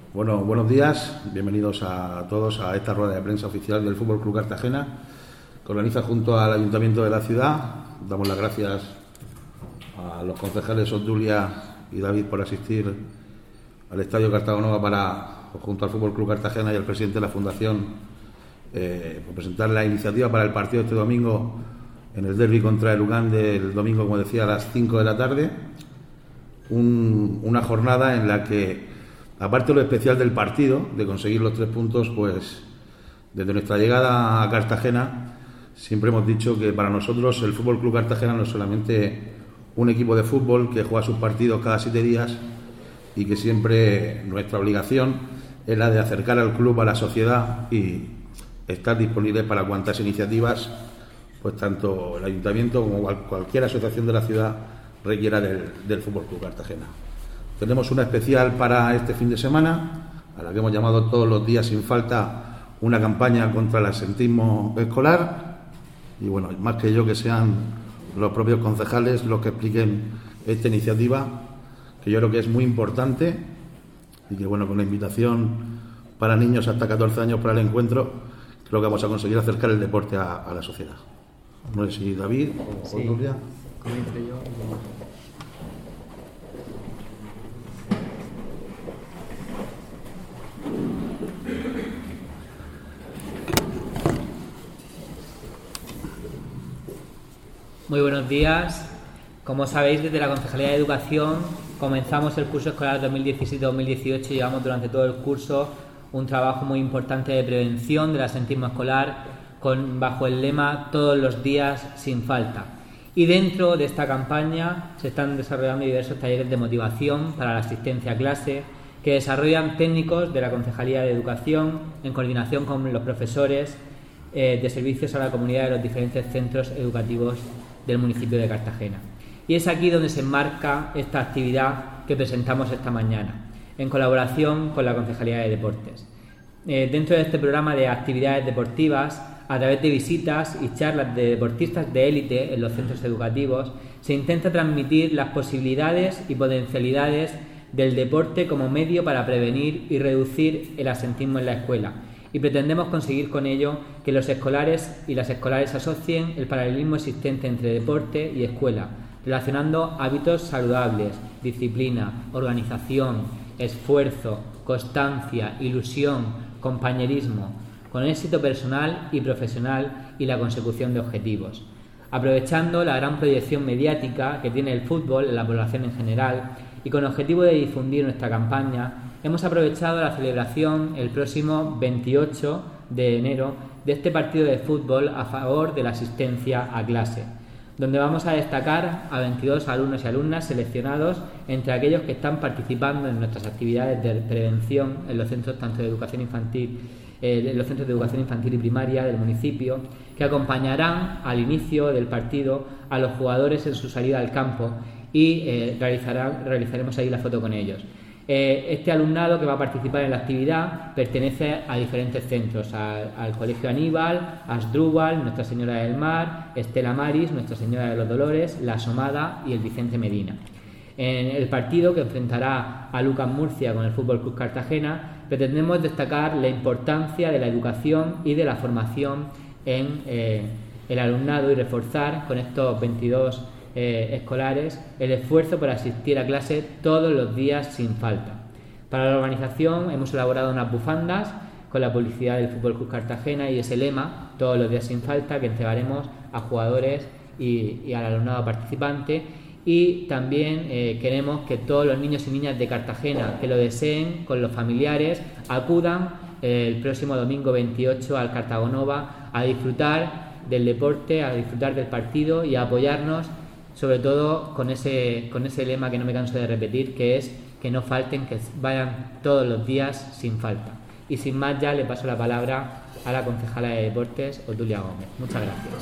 Bueno, buenos días, bienvenidos a todos a esta rueda de prensa oficial del Fútbol Club Cartagena, que organiza junto al Ayuntamiento de la ciudad. Damos las gracias a los concejales Obdulia y David por asistir al Estadio Cartagonova junto al Fútbol Club Cartagena y al presidente de la Fundación por presentar la iniciativa para el partido este domingo en el derbi contra el UCAM del domingo, como decía, a las 5 de la tarde. Una jornada en la que, aparte de lo especial del partido, de conseguir los 3 puntos, pues desde nuestra llegada a Cartagena siempre hemos dicho que para nosotros el Fútbol Club Cartagena no es solamente un equipo de fútbol que juega sus partidos cada 7 días y que siempre nuestra obligación es la de acercar al club a la sociedad y estar disponibles para cuantas iniciativas, pues tanto el Ayuntamiento como cualquier asociación de la ciudad requiera del Fútbol Club Cartagena. Tenemos una especial para este fin de semana, a la que hemos llamado Todos los días sin falta, una campaña contra el absentismo escolar. Y bueno, más que yo, que sean los propios concejales los que expliquen esta iniciativa, que yo creo que es muy importante y que, bueno, con la invitación para niños hasta 14 años para el encuentro, creo que vamos a conseguir acercar el deporte a la sociedad. No sé si David o Julia. Muy buenos días. Como sabéis, desde la Concejalía de Educación comenzamos el curso escolar 2017-2018 y llevamos durante todo el curso un trabajo muy importante de prevención del absentismo escolar bajo el lema Todos los días sin falta. Y dentro de esta campaña se están desarrollando diversos talleres de motivación para la asistencia a clase que desarrollan técnicos de la Concejalía de Educación en coordinación con los profesores de servicios a la comunidad de los diferentes centros educativos del municipio de Cartagena. Y es aquí donde se enmarca esta actividad que presentamos esta mañana, en colaboración con la Concejalía de Deportes. Dentro de este programa de actividades deportivas, a través de visitas y charlas de deportistas de élite en los centros educativos, se intenta transmitir las posibilidades y potencialidades del deporte como medio para prevenir y reducir el absentismo en la escuela. Y pretendemos conseguir con ello que los escolares y las escolares asocien el paralelismo existente entre deporte y escuela, relacionando hábitos saludables, disciplina, organización, esfuerzo, constancia, ilusión, compañerismo, con éxito personal y profesional y la consecución de objetivos. Aprovechando la gran proyección mediática que tiene el fútbol en la población en general y con objetivo de difundir nuestra campaña, hemos aprovechado la celebración el próximo 28 de enero de este partido de fútbol a favor de la asistencia a clase, donde vamos a destacar a 22 alumnos y alumnas seleccionados entre aquellos que están participando en nuestras actividades de prevención en los centros tanto de educación infantil, en los centros de educación infantil y primaria del municipio, que acompañarán al inicio del partido a los jugadores en su salida al campo y realizaremos ahí la foto con ellos. Este alumnado que va a participar en la actividad pertenece a diferentes centros, al Colegio Aníbal, Asdrúbal, Nuestra Señora del Mar, Estela Maris, Nuestra Señora de los Dolores, La Asomada y el Vicente Medina. En el partido que enfrentará a Lucas Murcia con el Fútbol Club Cartagena, pretendemos destacar la importancia de la educación y de la formación en el alumnado y reforzar con estos 22 escolares el esfuerzo por asistir a clase todos los días sin falta. Para la organización hemos elaborado unas bufandas con la publicidad del Fútbol Club Cartagena y ese lema, todos los días sin falta, que entregaremos a jugadores y al alumnado participante. Y también queremos que todos los niños y niñas de Cartagena que lo deseen, con los familiares, acudan el próximo domingo 28 al Cartagonova a disfrutar del deporte, a disfrutar del partido y a apoyarnos, sobre todo con ese lema que no me canso de repetir, que es que no falten, que vayan todos los días sin falta. Y sin más, ya le paso la palabra a la concejala de Deportes, Obdulia Gómez. Muchas gracias.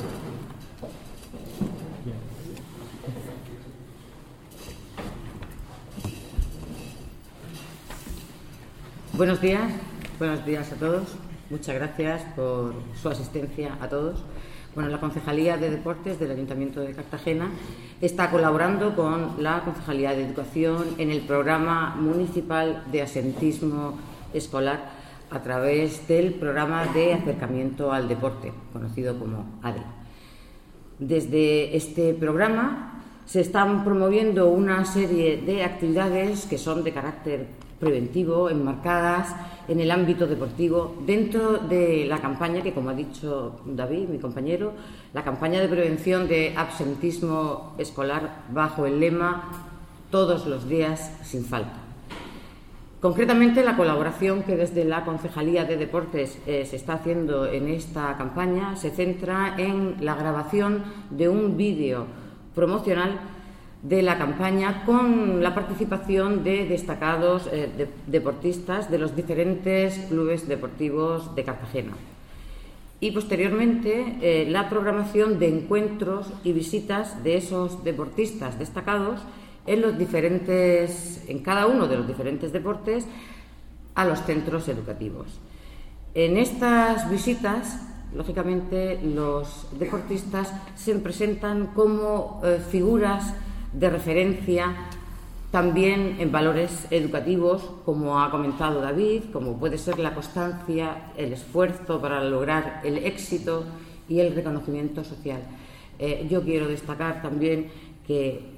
Buenos días a todos. Muchas gracias por su asistencia a todos. Bueno, la Concejalía de Deportes del Ayuntamiento de Cartagena está colaborando con la Concejalía de Educación en el programa municipal de absentismo escolar a través del programa de acercamiento al deporte, conocido como ADE. Desde este programa se están promoviendo una serie de actividades que son de carácter preventivo, enmarcadas en el ámbito deportivo, dentro de la campaña que, como ha dicho David, mi compañero, la campaña de prevención de absentismo escolar bajo el lema "Todos los días sin falta". Concretamente, la colaboración que desde la Concejalía de Deportes se está haciendo en esta campaña se centra en la grabación de un vídeo promocional de la campaña con la participación de destacados deportistas de los diferentes clubes deportivos de Cartagena. Y posteriormente la programación de encuentros y visitas de esos deportistas destacados en cada uno de los diferentes deportes a los centros educativos. En estas visitas, lógicamente, los deportistas se presentan como figuras de referencia también en valores educativos, como ha comentado David, como puede ser la constancia, el esfuerzo para lograr el éxito y el reconocimiento social. Yo quiero destacar también que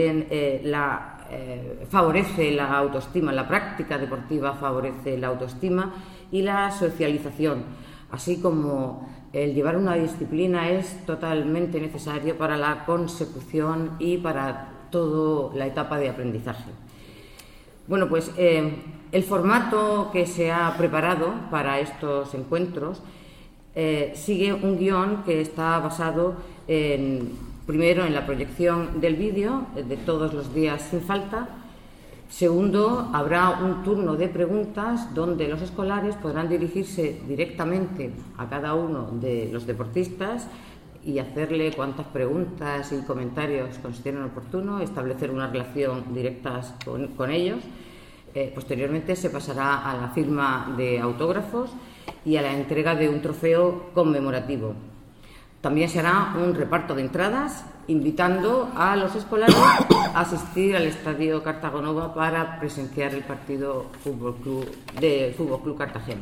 favorece la autoestima, la práctica deportiva favorece la autoestima y la socialización, así como el llevar una disciplina es totalmente necesario para la consecución y para toda la etapa de aprendizaje. Bueno, pues el formato que se ha preparado para estos encuentros sigue un guión que está basado primero en la proyección del vídeo de Todos los días sin falta. Segundo, habrá un turno de preguntas donde los escolares podrán dirigirse directamente a cada uno de los deportistas y hacerle cuantas preguntas y comentarios consideren oportuno, establecer una relación directa con ellos. Posteriormente se pasará a la firma de autógrafos y a la entrega de un trofeo conmemorativo. También se hará un reparto de entradas, invitando a los escolares a asistir al Estadio Cartagonova para presenciar el partido de Fútbol Club Cartagena.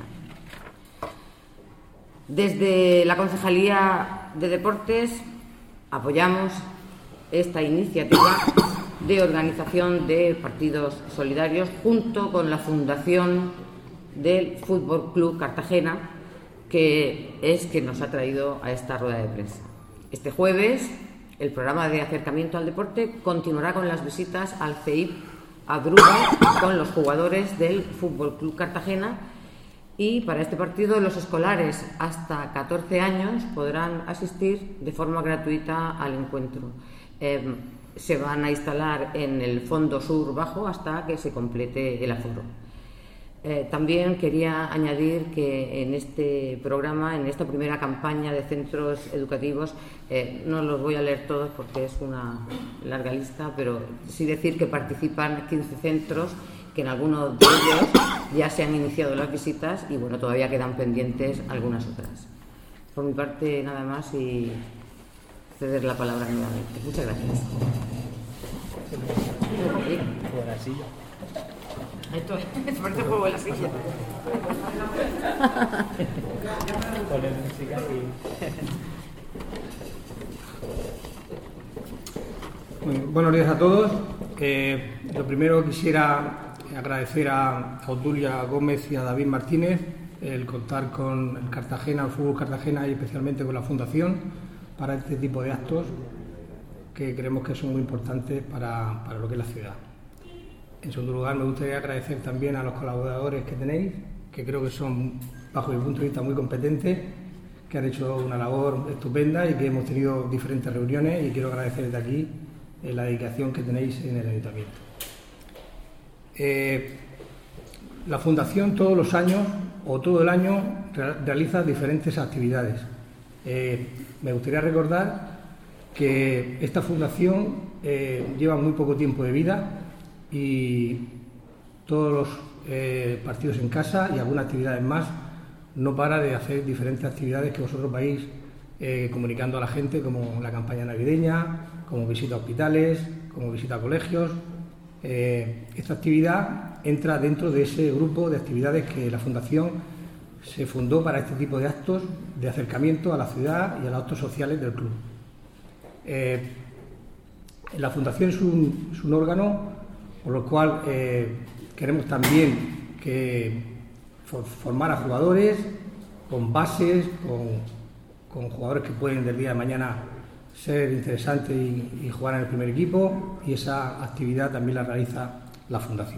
Desde la Concejalía de Deportes apoyamos esta iniciativa de organización de partidos solidarios junto con la Fundación del Fútbol Club Cartagena, que nos ha traído a esta rueda de prensa. Este jueves, el programa de acercamiento al deporte continuará con las visitas al CEIP Adruga con los jugadores del Fútbol Club Cartagena, y para este partido los escolares hasta 14 años podrán asistir de forma gratuita al encuentro. Se van a instalar en el fondo sur bajo hasta que se complete el aforo. También quería añadir que en este programa, en esta primera campaña de centros educativos, no los voy a leer todos porque es una larga lista, pero sí decir que participan 15 centros, que en algunos de ellos ya se han iniciado las visitas y bueno, todavía quedan pendientes algunas otras. Por mi parte, nada más y ceder la palabra nuevamente. Muchas gracias. Esto es parte de juego de la silla. Poner música y... Buenos días a todos. Lo primero quisiera agradecer a Obdulia Gómez y a David Martínez el contar con el Cartagena, el Fútbol Cartagena y especialmente con la Fundación para este tipo de actos que creemos que son muy importantes para lo que es la ciudad. En segundo lugar, me gustaría agradecer también a los colaboradores que tenéis, que creo que son, bajo mi punto de vista, muy competentes, que han hecho una labor estupenda y que hemos tenido diferentes reuniones, y quiero agradecer desde aquí la dedicación que tenéis en el Ayuntamiento. La Fundación todos los años o todo el año realiza diferentes actividades. Me gustaría recordar que esta Fundación lleva muy poco tiempo de vida y todos los partidos en casa y algunas actividades más no para de hacer diferentes actividades que vosotros vais comunicando a la gente, como la campaña navideña, como visita a hospitales, como visita a colegios. Esta actividad entra dentro de ese grupo de actividades que la Fundación se fundó para este tipo de actos de acercamiento a la ciudad y a los actos sociales del club. La Fundación es un órgano por lo cual queremos también formar a jugadores con bases, con jugadores que pueden del día de mañana ser interesantes y jugar en el primer equipo, y esa actividad también la realiza la Fundación.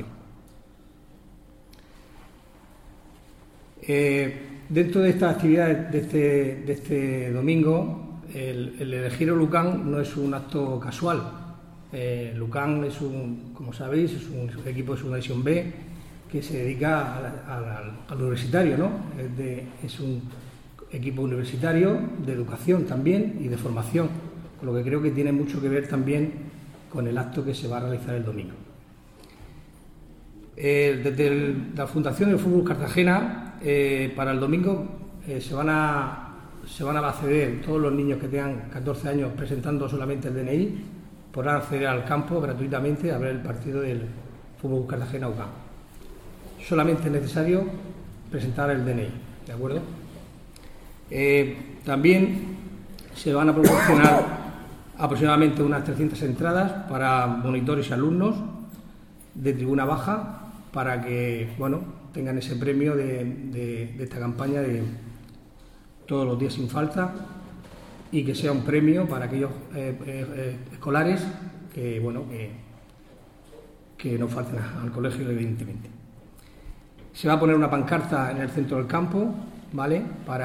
Dentro de estas actividades de este domingo, el elegir a Lucan no es un acto casual. Lucan es como sabéis, es un equipo de segunda división B que se dedica al universitario, ¿no? Es un equipo universitario de educación también y de formación, con lo que creo que tiene mucho que ver también con el acto que se va a realizar el domingo. Desde la Fundación del Fútbol Cartagena, para el domingo se van a acceder todos los niños que tengan 14 años presentando solamente el DNI, podrán acceder al campo gratuitamente a ver el partido del Fútbol Cartagena UCAM. Solamente es necesario presentar el DNI, ¿de acuerdo? También se van a proporcionar aproximadamente unas 300 entradas para monitores y alumnos de tribuna baja, para que tengan ese premio de esta campaña de todos los días sin falta, y que sea un premio para aquellos escolares que no falten al colegio, evidentemente. Se va a poner una pancarta en el centro del campo, ¿vale?,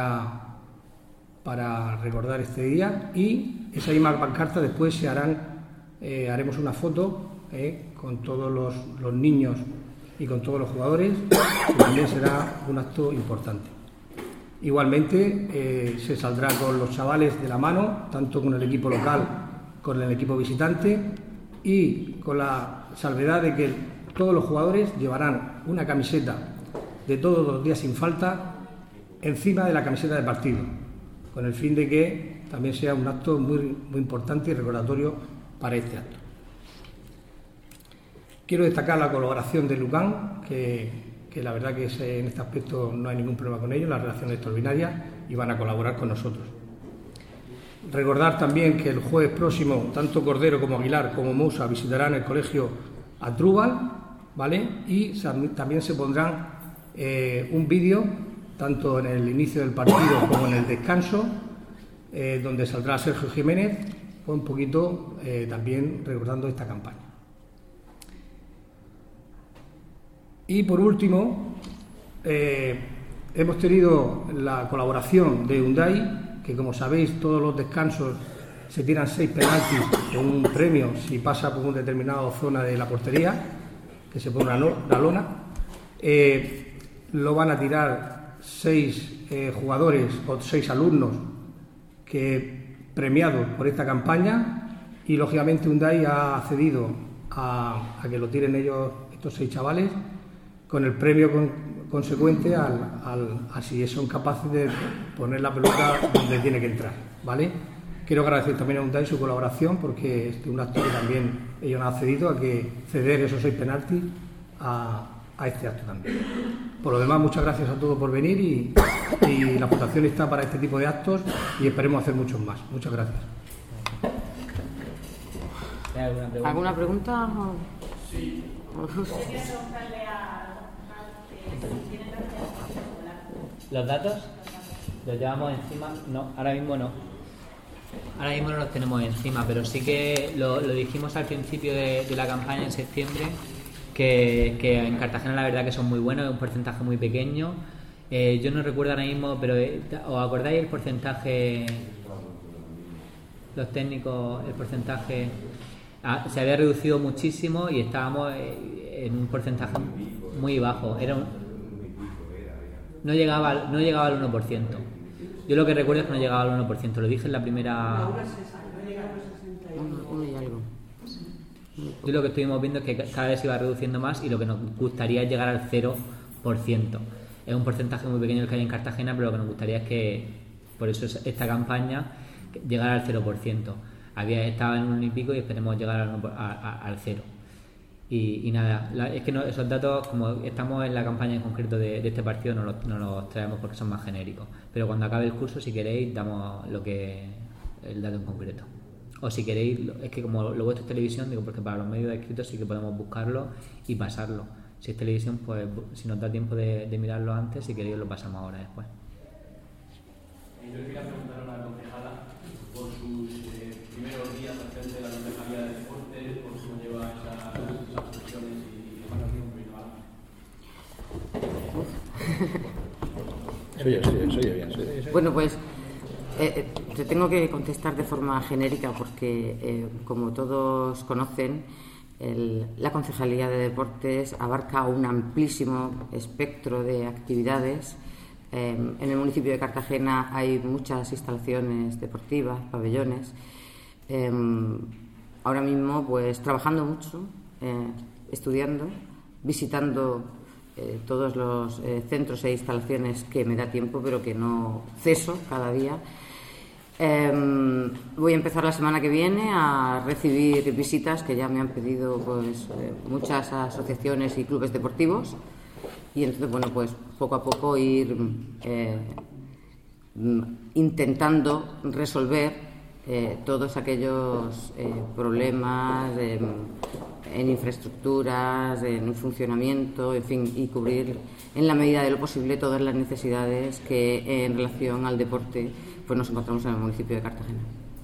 para recordar este día, y esa misma pancarta después haremos una foto con todos los niños y con todos los jugadores, que también será un acto importante. Igualmente se saldrá con los chavales de la mano, tanto con el equipo local como con el equipo visitante, y con la salvedad de que todos los jugadores llevarán una camiseta de todos los días sin falta encima de la camiseta de partido, con el fin de que también sea un acto muy, muy importante y recordatorio para este acto. Quiero destacar la colaboración de Lucan, que la verdad que en este aspecto no hay ningún problema con ellos, la relación es extraordinaria y van a colaborar con nosotros. Recordar también que el jueves próximo tanto Cordero como Aguilar como Moussa visitarán el colegio Atrúbal, ¿vale? Y también se pondrán un vídeo tanto en el inicio del partido como en el descanso, donde saldrá Sergio Jiménez, un poquito también recordando esta campaña. Y por último, hemos tenido la colaboración de Hyundai, que como sabéis todos los descansos se tiran 6 penaltis con un premio si pasa por una determinada zona de la portería, que se pone la lona. Lo van a tirar 6 jugadores o 6 alumnos premiados por esta campaña, y lógicamente Hyundai ha accedido a que lo tiren ellos, estos 6 chavales, con el premio consecuente a si son capaces de poner la pelota donde tiene que entrar, ¿vale? Quiero agradecer también a Hyundai su colaboración, porque es un acto que también ellos han accedido a ceder esos 6 penaltis a este acto también. Por lo demás, muchas gracias a todos por venir, y la Fundación está para este tipo de actos y esperemos hacer muchos más. Muchas gracias. ¿Alguna pregunta? Sí. ¿Los datos? ¿Los llevamos encima? No, ahora mismo no. Ahora mismo no los tenemos encima, pero sí que lo dijimos al principio de la campaña en septiembre, que en Cartagena la verdad que son muy buenos, es un porcentaje muy pequeño. Yo no recuerdo ahora mismo, pero ¿os acordáis el porcentaje? Los técnicos, el porcentaje se había reducido muchísimo y estábamos en un porcentaje muy bajo. No llegaba al 1%. Yo lo que recuerdo es que no llegaba al 1%. Lo dije en la primera. Uno y algo. Yo lo que estuvimos viendo es que cada vez se iba reduciendo más, y lo que nos gustaría es llegar al 0%. Es un porcentaje muy pequeño el que hay en Cartagena, pero lo que nos gustaría es que, por eso es esta campaña, llegar al 0%. Estaba en 1 y pico y esperemos llegar al 0. Y nada, es que esos datos, como estamos en la campaña en concreto de este partido, no los traemos porque son más genéricos. Pero cuando acabe el curso, si queréis, damos el dato en concreto. O si queréis, es que como lo vuestro es televisión, digo, porque para los medios escritos sí que podemos buscarlo y pasarlo. Si es televisión, pues si nos da tiempo de mirarlo antes, si queréis lo pasamos ahora después. Yo quería preguntar a la concejala por sus primeros días al frente de la Concejalía de Deportes, por cómo lleva esas cuestiones y demás. Se oye bien. Bueno, pues te tengo que contestar de forma genérica porque, como todos conocen, la Concejalía de Deportes abarca un amplísimo espectro de actividades. En el municipio de Cartagena hay muchas instalaciones deportivas, pabellones. Ahora mismo, pues trabajando mucho, estudiando, visitando todos los centros e instalaciones que me da tiempo, pero que no ceso cada día. Voy a empezar la semana que viene a recibir visitas que ya me han pedido pues muchas asociaciones y clubes deportivos. Y entonces, bueno, pues poco a poco ir intentando resolver todos aquellos problemas en infraestructuras, en funcionamiento, en fin, y cubrir en la medida de lo posible todas las necesidades que en relación al deporte pues nos encontramos en el municipio de Cartagena.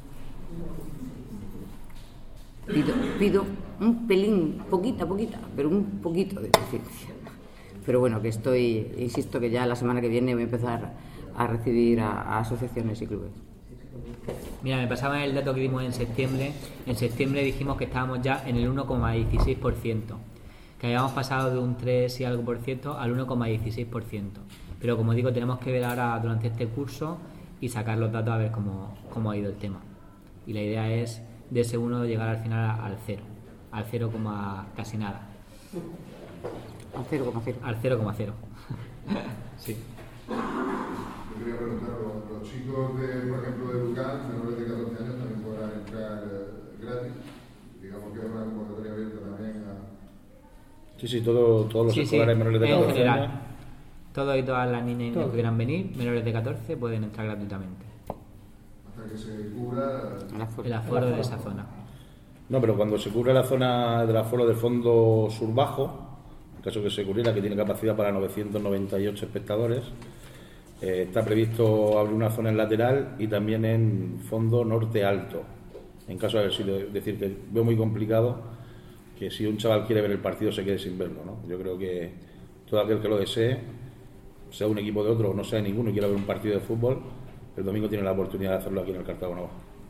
Pido un pelín, poquita, pero un poquito de paciencia. Pero bueno, que insisto que ya la semana que viene voy a empezar a recibir a asociaciones y clubes. Mira, me pasaba el dato que dimos en septiembre. En septiembre dijimos que estábamos ya en el 1,16%, que habíamos pasado de un 3 y algo por ciento al 1,16%. Pero como digo, tenemos que ver ahora durante este curso y sacar los datos a ver cómo ha ido el tema. Y la idea es de ese 1 llegar al final al 0, al 0, casi nada. Al 0,0. Al 0,0. Sí. Yo quería preguntar, los chicos, por ejemplo, de Lucan, menores de 14 años, también podrán entrar gratis. Digamos que es una convocatoria abierta también a... Sí, todos los escolares menores de 14 años. Todos y todas las niñas que quieran venir, menores de 14, pueden entrar gratuitamente. Hasta que se cubra el aforo de esa zona. No, pero cuando se cubre la zona del aforo del fondo sur bajo, en caso que se cubriera, que tiene capacidad para 998 espectadores, está previsto abrir una zona en lateral y también en fondo norte alto. En caso de decir que veo muy complicado que si un chaval quiere ver el partido se quede sin verlo, ¿no? Yo creo que todo aquel que lo desee, sea un equipo de otro o no sea ninguno y quiera ver un partido de fútbol, el domingo tiene la oportunidad de hacerlo aquí en el Cartago.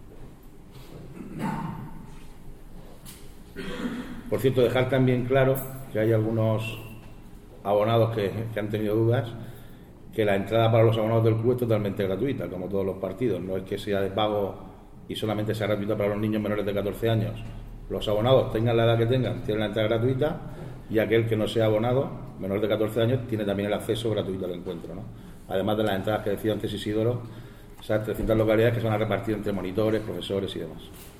Por cierto, dejar también claro que hay algunos abonados que han tenido dudas, que la entrada para los abonados del club es totalmente gratuita, como todos los partidos. No es que sea de pago y solamente sea gratuita para los niños menores de 14 años. Los abonados, tengan la edad que tengan, tienen la entrada gratuita, y aquel que no sea abonado, menor de 14 años, tiene también el acceso gratuito al encuentro, ¿no? Además de las entradas que decía antes Isidoro, esas 300 localidades que se van a repartir entre monitores, profesores y demás.